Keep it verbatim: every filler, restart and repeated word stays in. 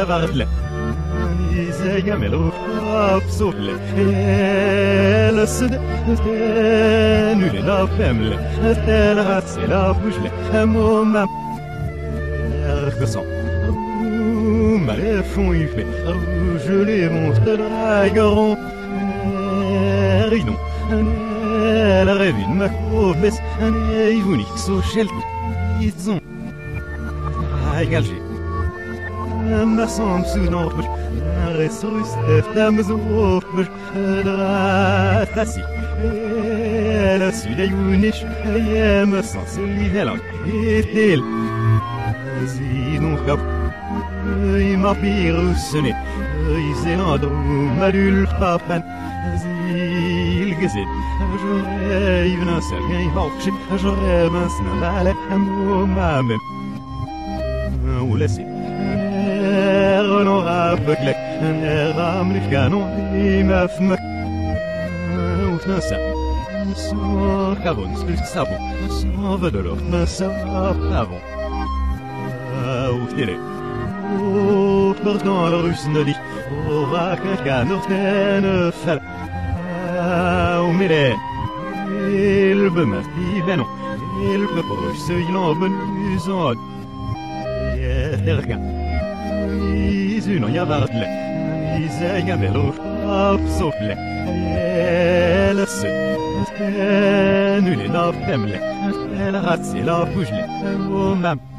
varle. Isega melo absolle. Elle se nulle la femle. Elle rate la bouche. Mon mam. Que sang. Malais font y fait. Je les montre dragon. Rinon. Elle rêve une macro-baisse. Ils vous niquent so shell. Ils ont. Galger. Ma somme sous notre ressource dames au drassi. Elle suit des uniches. Elle me sent se livrer et elle. Sinon, cap. Il m'a virus né. Il s'est l'endroit madul papan. Il gazette. J'aurais eu un seul gain marché. J'aurais un snabal à moi-même. Ou laisser. Honorable Glek, Ram le canon, et ma femme. Ou t'en ça. Sans carbone, plus savon. Sans veut de l'or, mais ça avant. Ou t'es ou pourtant le russe ne dit. Ou va quelqu'un d'autre ne fait. Ou mais il veut me dire, ben non. Il propose ce il en besoin. Erkan Izun ya varle Izega melo absolle Elle se Nulle la femle Elle rate la bouche. Oh mam